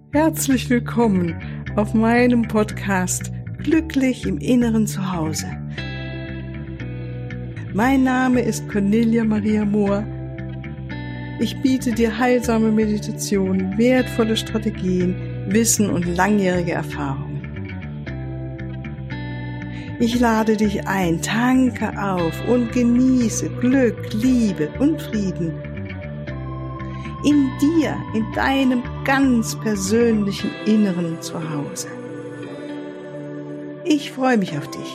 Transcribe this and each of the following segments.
Herzlich willkommen auf meinem Podcast Glücklich im Inneren Zuhause. Mein Name ist Cornelia Maria Mohr. Ich biete dir heilsame Meditationen, wertvolle Strategien, Wissen und langjährige Erfahrungen. Ich lade dich ein, tanke auf und genieße Glück, Liebe und Frieden. In dir, in deinem ganz persönlichen Inneren Zuhause. Ich freue mich auf dich.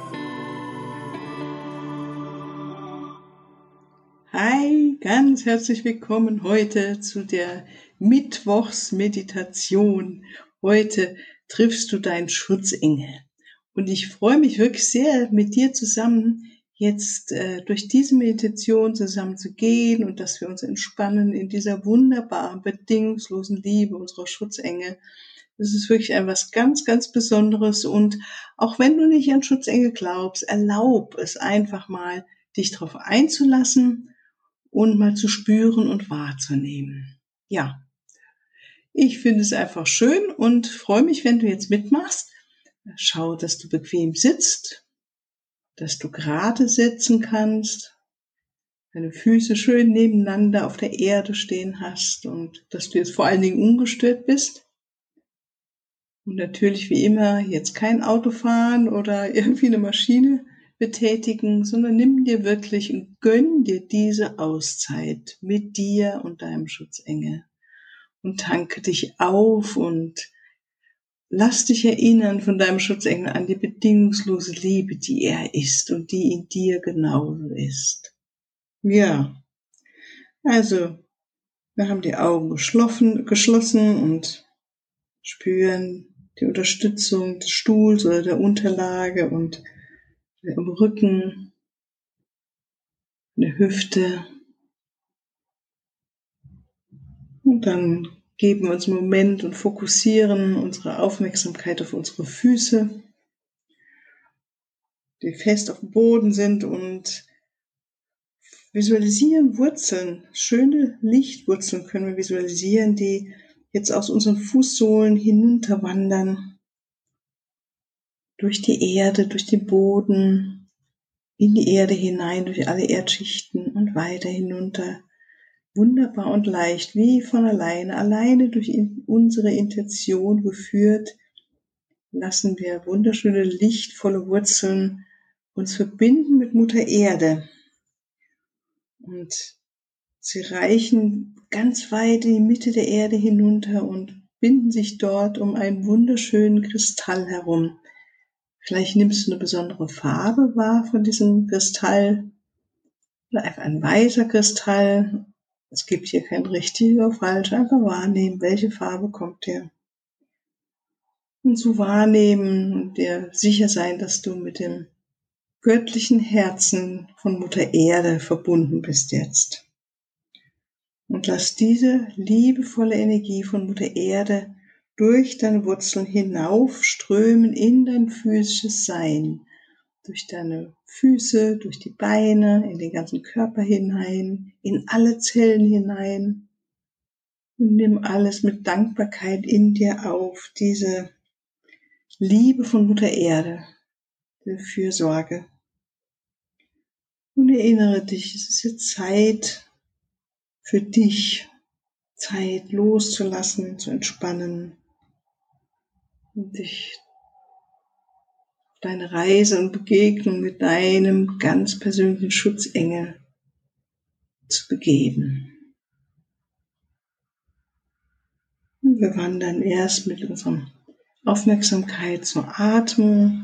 Hi, ganz herzlich willkommen heute zu der Mittwochsmeditation. Heute triffst du deinen Schutzengel. Und ich freue mich wirklich sehr, mit dir zusammen jetzt durch diese Meditation zusammen zu gehen und dass wir uns entspannen in dieser wunderbaren, bedingungslosen Liebe unserer Schutzengel. Das ist wirklich etwas ganz, ganz Besonderes. Und auch wenn du nicht an Schutzengel glaubst, erlaub es einfach mal, dich darauf einzulassen und mal zu spüren und wahrzunehmen. Ja, ich finde es einfach schön und freue mich, wenn du jetzt mitmachst. Schau, dass du bequem sitzt, dass du gerade sitzen kannst, deine Füße schön nebeneinander auf der Erde stehen hast und dass du jetzt vor allen Dingen ungestört bist. Und natürlich wie immer jetzt kein Auto fahren oder irgendwie eine Maschine betätigen, sondern nimm dir wirklich und gönn dir diese Auszeit mit dir und deinem Schutzengel und tanke dich auf und lass dich erinnern von deinem Schutzengel an die bedingungslose Liebe, die er ist und die in dir genauso ist. Ja, also wir haben die Augen geschlossen und spüren die Unterstützung des Stuhls oder der Unterlage und im Rücken, in der Hüfte. Und dann geben wir uns einen Moment und fokussieren unsere Aufmerksamkeit auf unsere Füße, die fest auf dem Boden sind, und visualisieren Wurzeln, schöne Lichtwurzeln können wir visualisieren, die jetzt aus unseren Fußsohlen hinunterwandern, durch die Erde, durch den Boden, in die Erde hinein, durch alle Erdschichten und weiter hinunter. Wunderbar und leicht, wie von alleine durch unsere Intention geführt, lassen wir wunderschöne, lichtvolle Wurzeln uns verbinden mit Mutter Erde. Und sie reichen ganz weit in die Mitte der Erde hinunter und binden sich dort um einen wunderschönen Kristall herum. Vielleicht nimmst du eine besondere Farbe wahr von diesem Kristall oder einfach ein weißer Kristall. Es gibt hier kein richtig oder falsch, einfach wahrnehmen, welche Farbe kommt dir. Und so wahrnehmen und dir sicher sein, dass du mit dem göttlichen Herzen von Mutter Erde verbunden bist jetzt. Und lass diese liebevolle Energie von Mutter Erde durch deine Wurzeln hinaufströmen in dein physisches Sein. Durch deine Füße, durch die Beine, in den ganzen Körper hinein, in alle Zellen hinein. Und nimm alles mit Dankbarkeit in dir auf, diese Liebe von Mutter Erde, die Fürsorge. Und erinnere dich, es ist jetzt Zeit für dich, Zeit loszulassen, zu entspannen und dich auf deine Reise und Begegnung mit deinem ganz persönlichen Schutzengel zu begeben. Und wir wandern erst mit unserer Aufmerksamkeit zur Atmung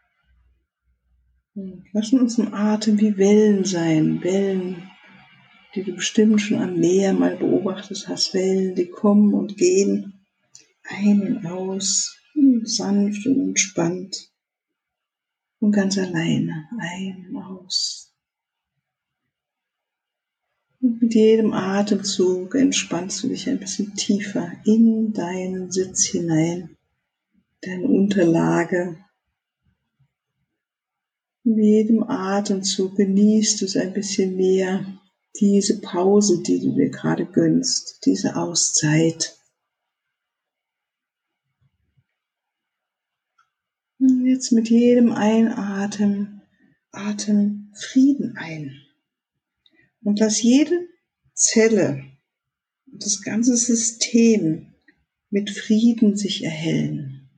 und lassen unseren Atem wie Wellen sein, Wellen, die du bestimmt schon am Meer mal beobachtet hast, Wellen, die kommen und gehen, ein und aus, sanft und entspannt und ganz alleine, ein und aus. Und mit jedem Atemzug entspannst du dich ein bisschen tiefer in deinen Sitz hinein, deine Unterlage. Mit jedem Atemzug genießt du es ein bisschen mehr, diese Pause, die du dir gerade gönnst, diese Auszeit. jetzt mit jedem Einatmen Frieden ein. Und lass jede Zelle und das ganze System mit Frieden sich erhellen.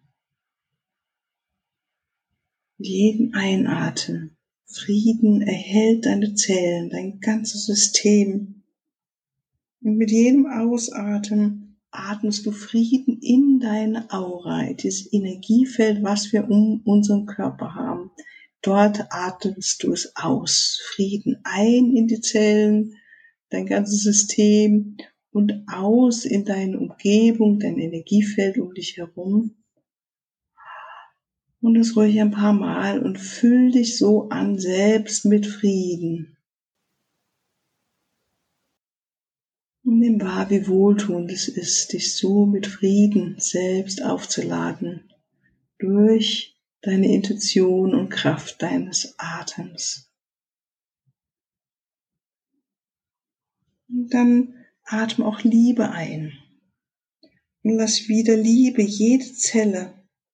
Mit jedem Einatmen Frieden erhält deine Zellen, dein ganzes System. Und mit jedem Ausatmen atmest du Frieden in deine Aura, dieses Energiefeld, was wir um unseren Körper haben. Dort atmest du es aus. Frieden ein in die Zellen, dein ganzes System und aus in deine Umgebung, dein Energiefeld um dich herum. Und das ruhig ein paar Mal und füll dich so an, selbst mit Frieden. Und nimm wahr, wie wohltuend es ist, dich so mit Frieden selbst aufzuladen, durch deine Intuition und Kraft deines Atems. Und dann atme auch Liebe ein. Und lass wieder Liebe jede Zelle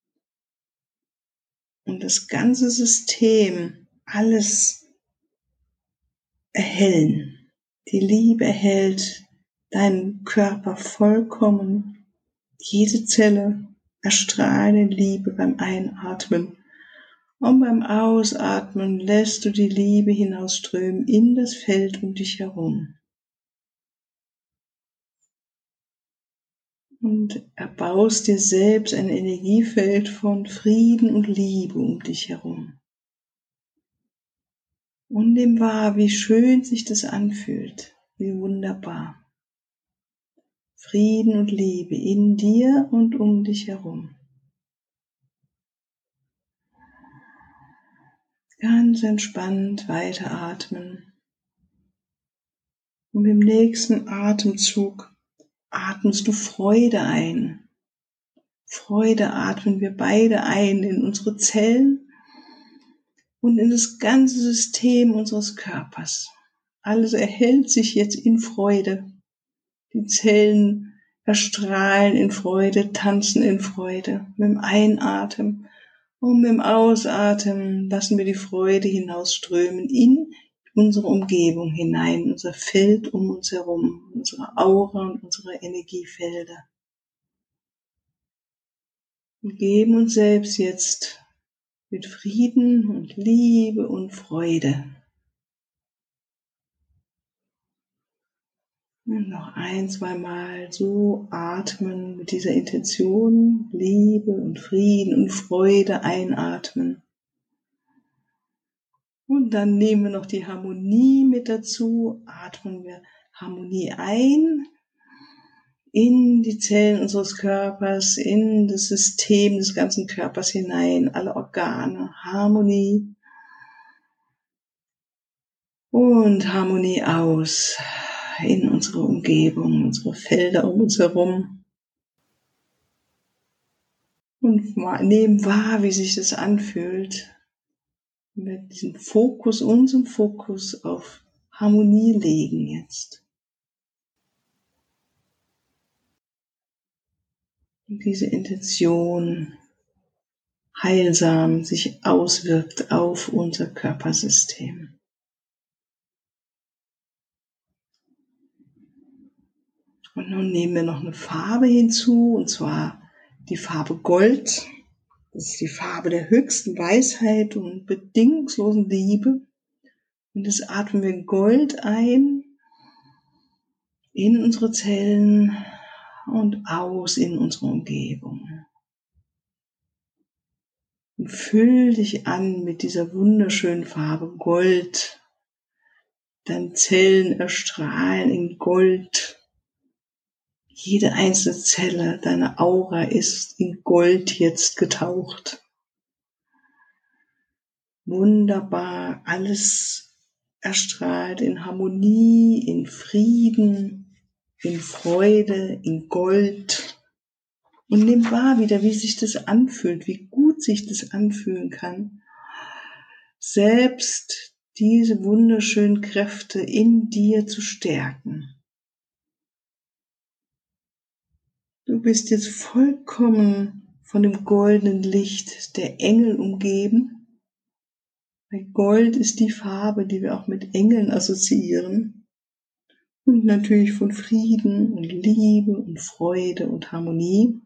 und das ganze System, alles erhellen. Die Liebe erhält deinen Körper vollkommen. Jede Zelle erstrahlt in Liebe beim Einatmen. Und beim Ausatmen lässt du die Liebe hinausströmen in das Feld um dich herum. Und erbaust dir selbst ein Energiefeld von Frieden und Liebe um dich herum. Und nimm wahr, wie schön sich das anfühlt, wie wunderbar. Frieden und Liebe in dir und um dich herum. Ganz entspannt weiteratmen. Und im nächsten Atemzug atmest du Freude ein. Freude atmen wir beide ein in unsere Zellen und in das ganze System unseres Körpers. Alles erhält sich jetzt in Freude. Die Zellen erstrahlen in Freude, tanzen in Freude. Mit dem Einatmen und mit dem Ausatmen lassen wir die Freude hinausströmen in unsere Umgebung hinein, unser Feld um uns herum, unsere Aura und unsere Energiefelder. Wir geben uns selbst jetzt mit Frieden und Liebe und Freude. Und noch ein, zwei Mal so atmen mit dieser Intention, Liebe und Frieden und Freude einatmen. Und dann nehmen wir noch die Harmonie mit dazu, atmen wir Harmonie ein in die Zellen unseres Körpers, in das System des ganzen Körpers hinein, alle Organe, Harmonie und Harmonie aus in unsere Umgebung, unsere Felder um uns herum. Und nehmen wahr, wie sich das anfühlt, mit diesem Fokus, unserem Fokus auf Harmonie legen jetzt. Und diese Intention heilsam sich auswirkt auf unser Körpersystem. Und nun nehmen wir noch eine Farbe hinzu, und zwar die Farbe Gold. Das ist die Farbe der höchsten Weisheit und bedingungslosen Liebe. Und das atmen wir Gold ein in unsere Zellen und aus in unsere Umgebung. Und füll dich an mit dieser wunderschönen Farbe Gold. Deine Zellen erstrahlen in Gold. Jede einzelne Zelle deiner Aura ist in Gold jetzt getaucht. Wunderbar, alles erstrahlt in Harmonie, in Frieden, in Freude, in Gold. Und nimm wahr wieder, wie sich das anfühlt, wie gut sich das anfühlen kann. Selbst diese wunderschönen Kräfte in dir zu stärken. Du bist jetzt vollkommen von dem goldenen Licht der Engel umgeben. Weil Gold ist die Farbe, die wir auch mit Engeln assoziieren. Und natürlich von Frieden und Liebe und Freude und Harmonie.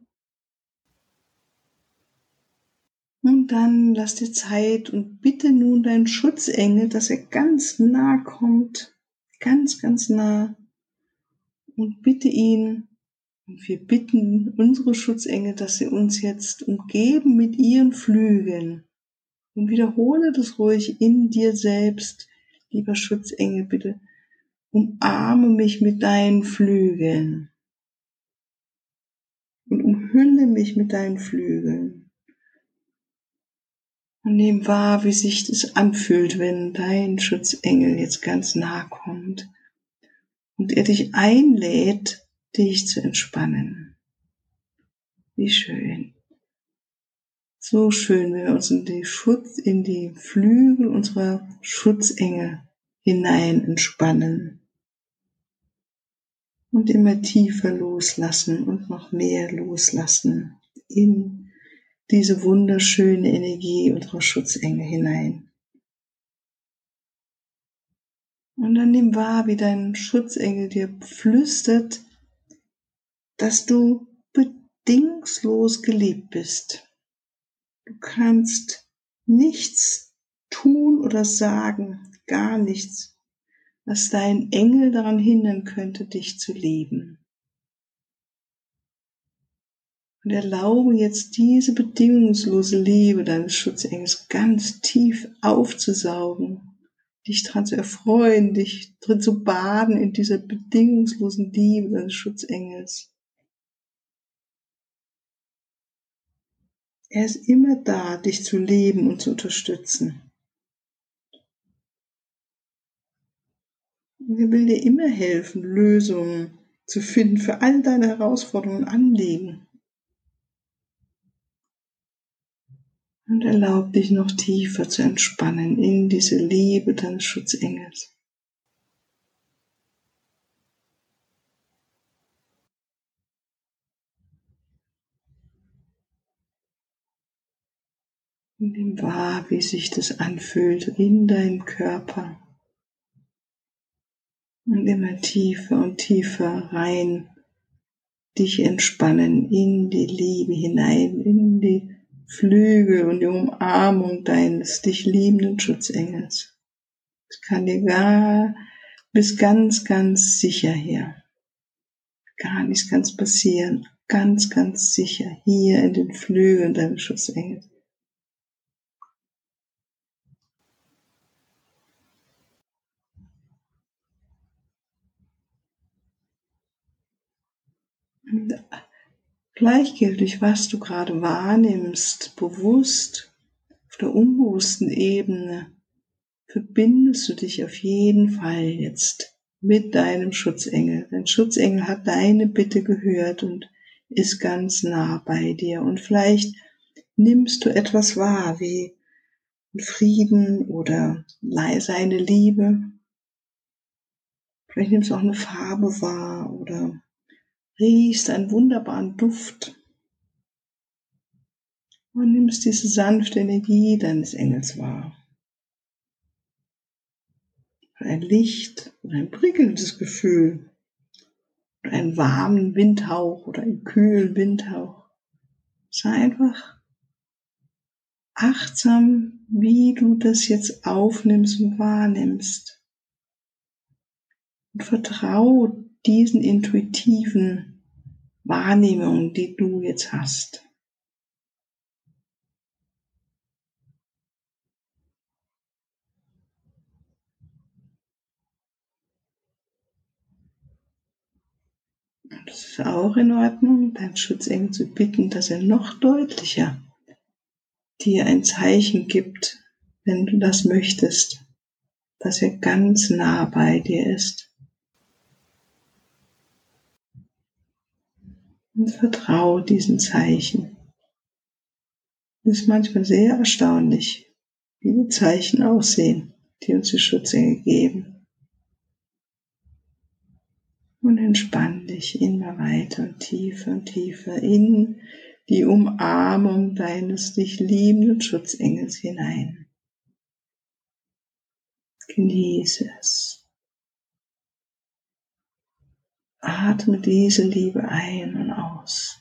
Und dann lass dir Zeit und bitte nun deinen Schutzengel, dass er ganz nah kommt, ganz, ganz nah. Und bitte ihn, und wir bitten unsere Schutzengel, dass sie uns jetzt umgeben mit ihren Flügeln. Und wiederhole das ruhig in dir selbst, lieber Schutzengel, bitte umarme mich mit deinen Flügeln und umhülle mich mit deinen Flügeln. Und nimm wahr, wie sich das anfühlt, wenn dein Schutzengel jetzt ganz nah kommt und er dich einlädt, dich zu entspannen. Wie schön. So schön, wenn wir uns in die Flügel unserer Schutzengel hinein entspannen und immer tiefer loslassen und noch mehr loslassen in diese wunderschöne Energie unserer Schutzengel hinein. Und dann nimm wahr, wie dein Schutzengel dir flüstert, dass du bedingungslos geliebt bist. Du kannst nichts tun oder sagen, gar nichts, was dein Engel daran hindern könnte, dich zu lieben. Und erlaube jetzt diese bedingungslose Liebe deines Schutzengels ganz tief aufzusaugen, dich daran zu erfreuen, dich drin zu baden in dieser bedingungslosen Liebe deines Schutzengels. Er ist immer da, dich zu lieben und zu unterstützen. Und er will dir immer helfen, Lösungen zu finden für all deine Herausforderungen und Anliegen. Und erlaub dich noch tiefer zu entspannen in diese Liebe deines Schutzengels. Und nimm wahr, wie sich das anfühlt in deinem Körper. Und immer tiefer und tiefer rein dich entspannen in die Liebe hinein, in die Flügel und die Umarmung deines dich liebenden Schutzengels. Es kann dir bist ganz, ganz sicher hier. Gar nichts kann passieren. Ganz, ganz sicher hier in den Flügeln deines Schutzengels. Und gleichgültig, was du gerade wahrnimmst, bewusst, auf der unbewussten Ebene, verbindest du dich auf jeden Fall jetzt mit deinem Schutzengel. Dein Schutzengel hat deine Bitte gehört und ist ganz nah bei dir. Und vielleicht nimmst du etwas wahr, wie Frieden oder seine Liebe. Vielleicht nimmst du auch eine Farbe wahr oder riechst einen wunderbaren Duft. Und nimmst diese sanfte Energie deines Engels wahr. Ein Licht oder ein prickelndes Gefühl oder einen warmen Windhauch oder einen kühlen Windhauch. Sei einfach achtsam, wie du das jetzt aufnimmst und wahrnimmst. Und vertraue diesen intuitiven Wahrnehmungen, die du jetzt hast. Und es ist auch in Ordnung, deinen Schutzengel zu bitten, dass er noch deutlicher dir ein Zeichen gibt, wenn du das möchtest, dass er ganz nah bei dir ist. Und vertraue diesen Zeichen. Es ist manchmal sehr erstaunlich, wie die Zeichen aussehen, die uns die Schutzengel geben. Und entspann dich immer weiter und tiefer in die Umarmung deines dich liebenden Schutzengels hinein. Genieße es. Atme diese Liebe ein und aus.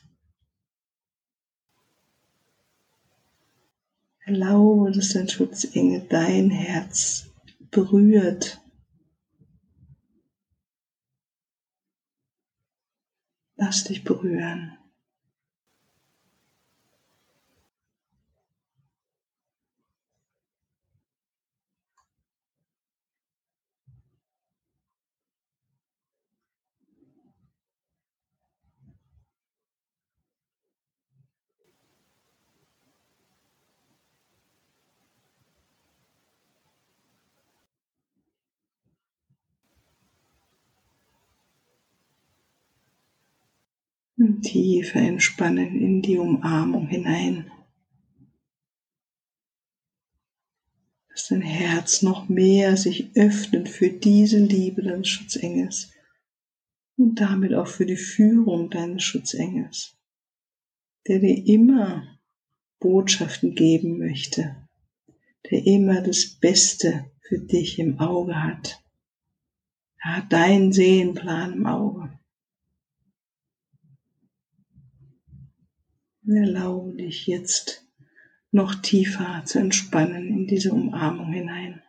Erlaube, dass dein Schutzengel dein Herz berührt. Lass dich berühren. Und tiefer entspannen in die Umarmung hinein. Dass dein Herz noch mehr sich öffnet für diese Liebe deines Schutzengels und damit auch für die Führung deines Schutzengels, der dir immer Botschaften geben möchte, der immer das Beste für dich im Auge hat. Er hat deinen Seelenplan im Auge. Und erlaube dich jetzt noch tiefer zu entspannen in diese Umarmung hinein.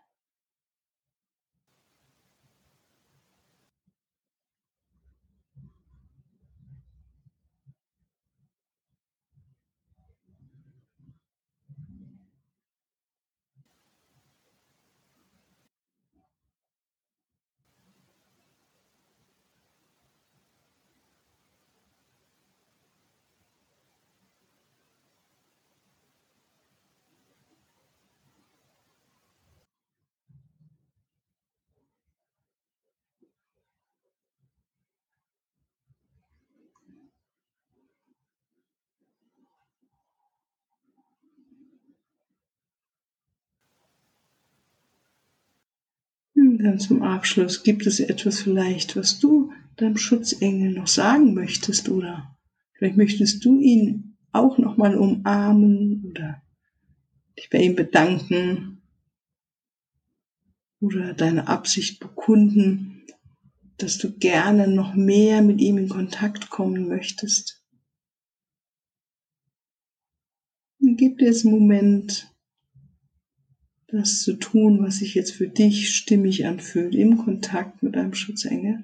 Und dann zum Abschluss, gibt es etwas vielleicht, was du deinem Schutzengel noch sagen möchtest, oder vielleicht möchtest du ihn auch nochmal umarmen oder dich bei ihm bedanken oder deine Absicht bekunden, dass du gerne noch mehr mit ihm in Kontakt kommen möchtest. Dann gib dir jetzt einen Moment, das zu tun, was sich jetzt für dich stimmig anfühlt, im Kontakt mit deinem Schutzengel.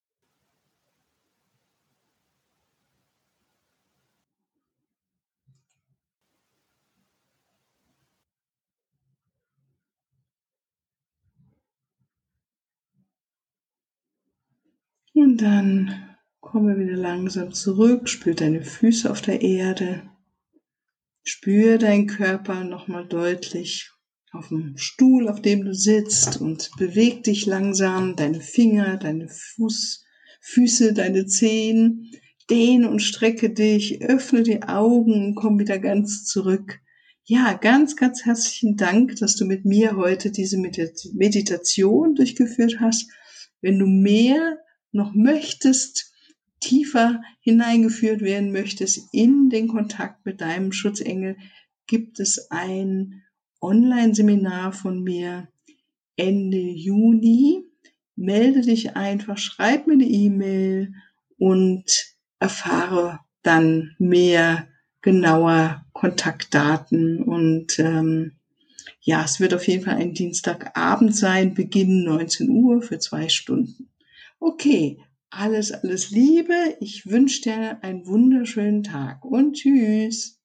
Und dann komme wieder langsam zurück, spür deine Füße auf der Erde, spür deinen Körper nochmal deutlich auf dem Stuhl, auf dem du sitzt, und beweg dich langsam, deine Finger, deine Füße, deine Zehen, dehne und strecke dich, öffne die Augen und komm wieder ganz zurück. Ja, ganz, ganz herzlichen Dank, dass du mit mir heute diese Meditation durchgeführt hast. Wenn du mehr noch möchtest, tiefer hineingeführt werden möchtest in den Kontakt mit deinem Schutzengel, gibt es ein Online-Seminar von mir Ende Juni. Melde dich einfach, schreib mir eine E-Mail und erfahre dann mehr genauer Kontaktdaten. Und ja, es wird auf jeden Fall ein Dienstagabend sein, Beginn 19 Uhr für 2 Stunden. Okay, alles Liebe. Ich wünsche dir einen wunderschönen Tag und tschüss.